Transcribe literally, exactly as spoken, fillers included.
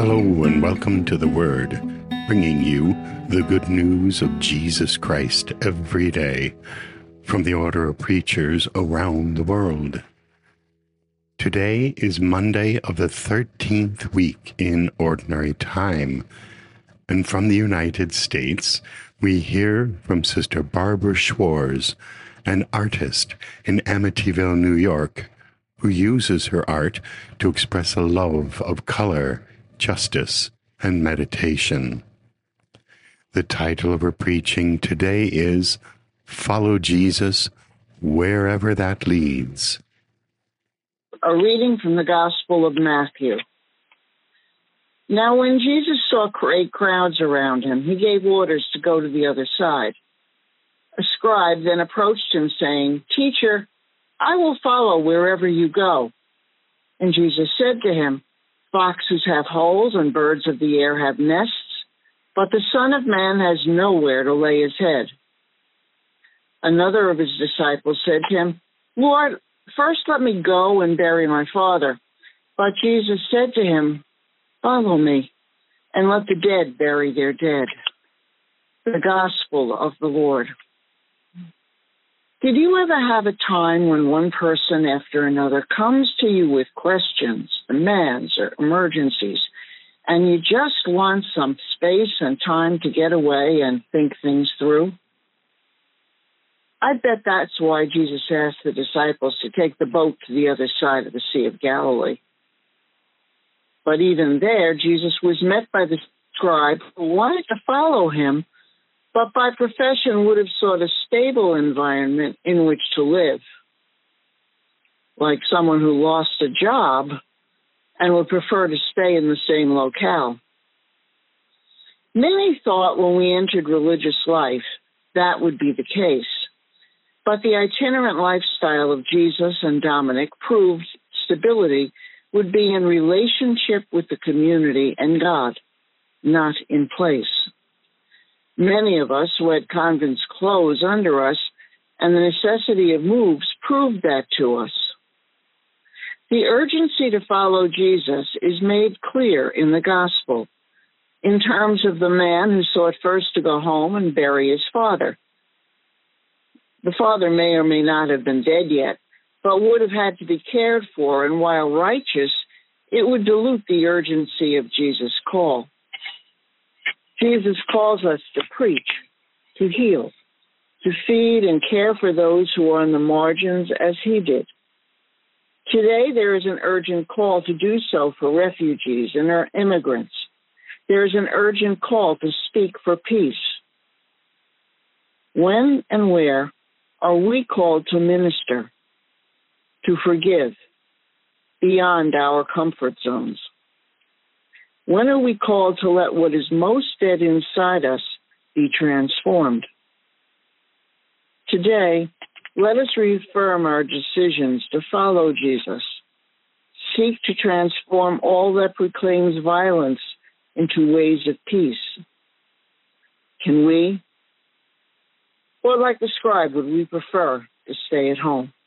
Hello and welcome to The Word, bringing you the good news of Jesus Christ every day from the order of preachers around the world. Today is Monday of the thirteenth week in Ordinary Time, and from the United States we hear from Sister Barbara Schwarz, an artist in Amityville, New York, who uses her art to express a love of color, justice, and meditation. The title of her preaching today is Follow Jesus Wherever That Leads. A reading from the Gospel of Matthew. Now when Jesus saw great crowds around him, he gave orders to go to the other side. A scribe then approached him, saying, "Teacher, I will follow wherever you go." And Jesus said to him, "Foxes have holes and birds of the air have nests, but the Son of Man has nowhere to lay his head." Another of his disciples said to him, "Lord, first let me go and bury my father." But Jesus said to him, "Follow me, and let the dead bury their dead." The Gospel of the Lord. Did you ever have a time when one person after another comes to you with questions, demands, or emergencies, and you just want some space and time to get away and think things through? I bet that's why Jesus asked the disciples to take the boat to the other side of the Sea of Galilee. But even there, Jesus was met by the scribe who wanted to follow him, but by profession would have sought a stable environment in which to live, like someone who lost a job and would prefer to stay in the same locale. Many thought when we entered religious life that would be the case, but the itinerant lifestyle of Jesus and Dominic proved stability would be in relationship with the community and God, not in place. Many of us who had convent's clothes under us and the necessity of moves proved that to us. The urgency to follow Jesus is made clear in the gospel in terms of the man who sought first to go home and bury his father. The father may or may not have been dead yet, but would have had to be cared for, and while righteous, it would dilute the urgency of Jesus' call. Jesus calls us to preach, to heal, to feed and care for those who are on the margins as he did. Today, there is an urgent call to do so for refugees and our immigrants. There is an urgent call to speak for peace. When and where are we called to minister, to forgive, beyond our comfort zones? When are we called to let what is most dead inside us be transformed? Today, let us reaffirm our decisions to follow Jesus, seek to transform all that proclaims violence into ways of peace. Can we? Or like the scribe, would we prefer to stay at home?